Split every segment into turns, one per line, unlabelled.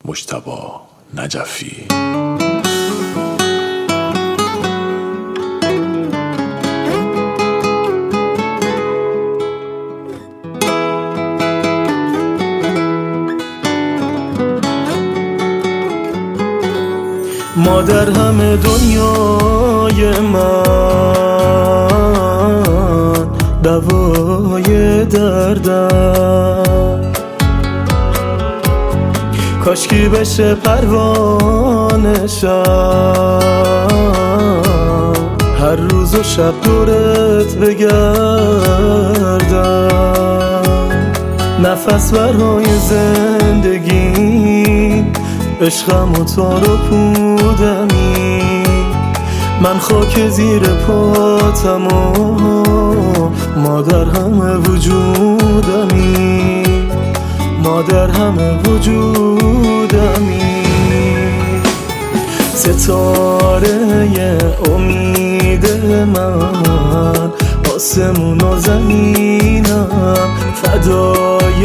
مجتبی نجفی.
ما در همه دنیای من دوای دردم، کاشکی بشه پروانه شم، هر روز و شب دورت بگردم، نفس برای زندگی عشقم و تار و پودمی، من خاک زیر پاتم و ما در همه وجودمی، ما در همه وجودمی. ستاره امید من، آسمون و زمینم، فدای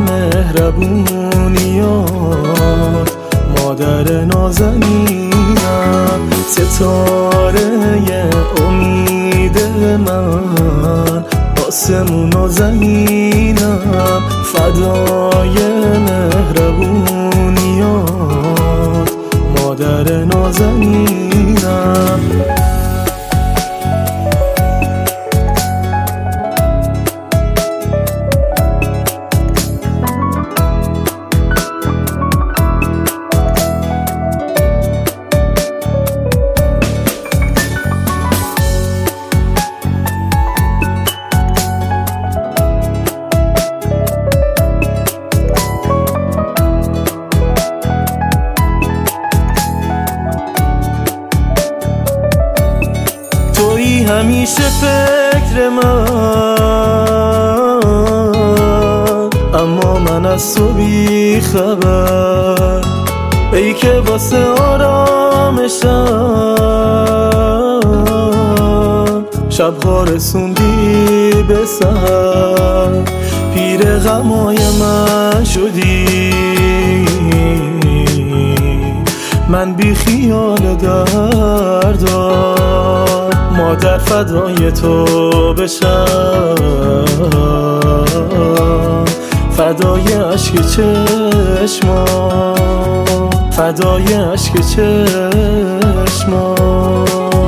مهربونیات مادر نازنینم. ستاره امید من، آسمون و زمینم، فدای مهربونیات مادر نازنینم. تویی همیشه فکر من، اما من از تو بی خبر، ای که واسه آرامشم شبها رسوندی به سحر، پیر غمای من شدی، من بی خیال دردم، مادر فدای تو بشم، فدای عشق چشمام، فدای عشق چشمام.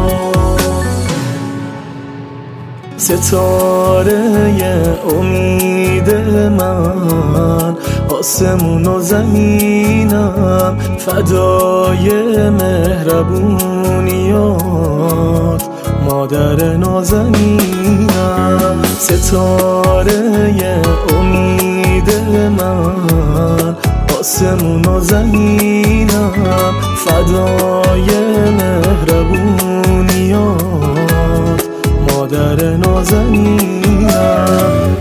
ستاره امید من، آسمون و زمینم، فدای مهربونیات مادر نازنینم. ستاره امید من، آسمون و زمینم، فدای مهربونیات مادر نازنینم.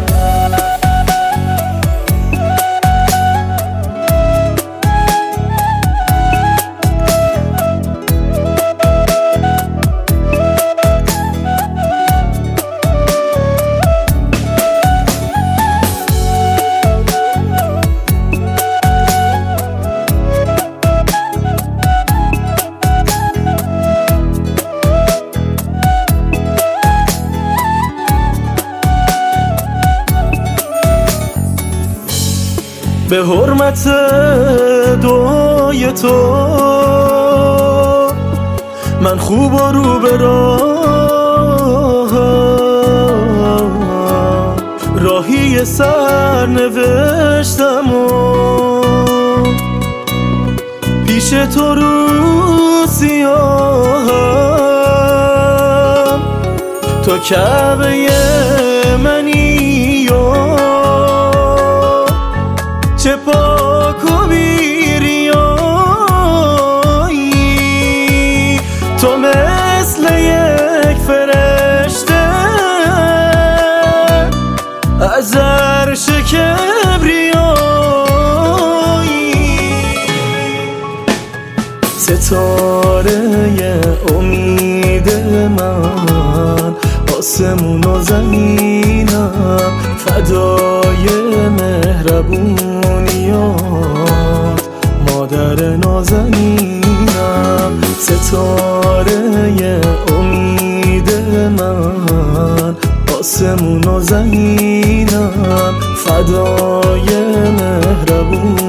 به حرمت دعای تو من خوب و رو به راهی سر نوشتم و پیش تو رو سیاهم، تو کعبه منی و چه پاک و بیریایی، تو مثل یک فرشته از عرش کبریایی. ستاره امید من، آسمون و زمینم، فدای مهربونیات مادر دختر نازنینم، ستاره امید من، آسمون و زمینم، فدای مهربونت.